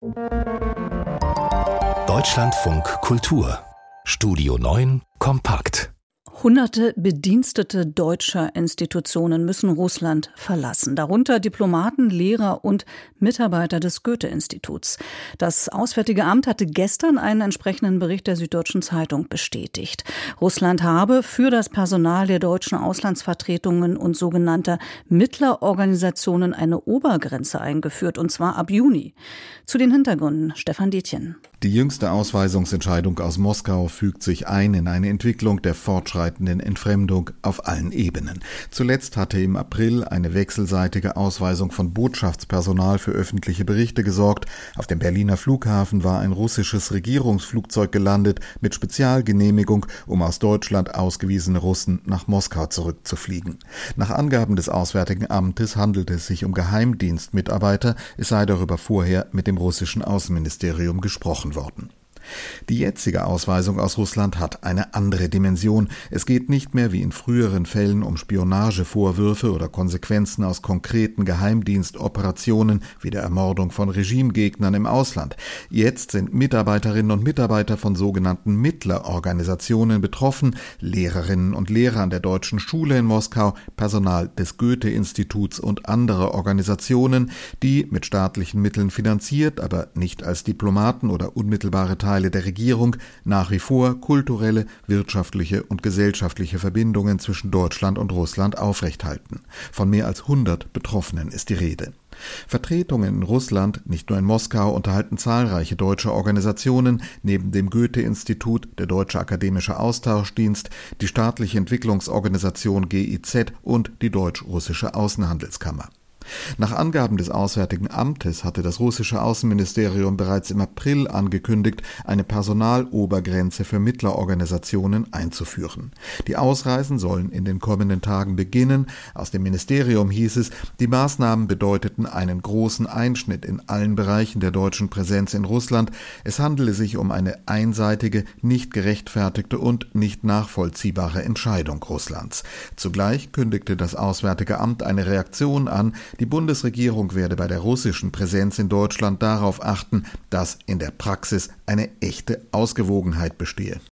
Deutschlandfunk Kultur Studio 9 kompakt. Hunderte Bedienstete deutscher Institutionen müssen Russland verlassen, darunter Diplomaten, Lehrer und Mitarbeiter des Goethe-Instituts. Das Auswärtige Amt hatte gestern einen entsprechenden Bericht der Süddeutschen Zeitung bestätigt. Russland habe für das Personal der deutschen Auslandsvertretungen und sogenannter Mittlerorganisationen eine Obergrenze eingeführt, und zwar ab Juni. Zu den Hintergründen Stefan Detjen. Die jüngste Ausweisungsentscheidung aus Moskau fügt sich ein in eine Entwicklung der fortschreitenden Entfremdung auf allen Ebenen. Zuletzt hatte im April eine wechselseitige Ausweisung von Botschaftspersonal für öffentliche Berichte gesorgt. Auf dem Berliner Flughafen war ein russisches Regierungsflugzeug gelandet mit Spezialgenehmigung, um aus Deutschland ausgewiesene Russen nach Moskau zurückzufliegen. Nach Angaben des Auswärtigen Amtes handelt es sich um Geheimdienstmitarbeiter, es sei darüber vorher mit dem russischen Außenministerium gesprochen worden. Die jetzige Ausweisung aus Russland hat eine andere Dimension. Es geht nicht mehr wie in früheren Fällen um Spionagevorwürfe oder Konsequenzen aus konkreten Geheimdienstoperationen wie der Ermordung von Regimegegnern im Ausland. Jetzt sind Mitarbeiterinnen und Mitarbeiter von sogenannten Mittlerorganisationen betroffen, Lehrerinnen und Lehrer an der Deutschen Schule in Moskau, Personal des Goethe-Instituts und andere Organisationen, die mit staatlichen Mitteln finanziert, aber nicht als Diplomaten oder unmittelbare Teile der Regierung nach wie vor kulturelle, wirtschaftliche und gesellschaftliche Verbindungen zwischen Deutschland und Russland aufrechthalten. Von mehr als 100 Betroffenen ist die Rede. Vertretungen in Russland, nicht nur in Moskau, unterhalten zahlreiche deutsche Organisationen, neben dem Goethe-Institut, der Deutsche Akademische Austauschdienst, die staatliche Entwicklungsorganisation GIZ und die Deutsch-Russische Außenhandelskammer. Nach Angaben des Auswärtigen Amtes hatte das russische Außenministerium bereits im April angekündigt, eine Personalobergrenze für Mittlerorganisationen einzuführen. Die Ausreisen sollen in den kommenden Tagen beginnen. Aus dem Ministerium hieß es, die Maßnahmen bedeuteten einen großen Einschnitt in allen Bereichen der deutschen Präsenz in Russland. Es handele sich um eine einseitige, nicht gerechtfertigte und nicht nachvollziehbare Entscheidung Russlands. Zugleich kündigte das Auswärtige Amt eine Reaktion an. Die Bundesregierung werde bei der russischen Präsenz in Deutschland darauf achten, dass in der Praxis eine echte Ausgewogenheit bestehe.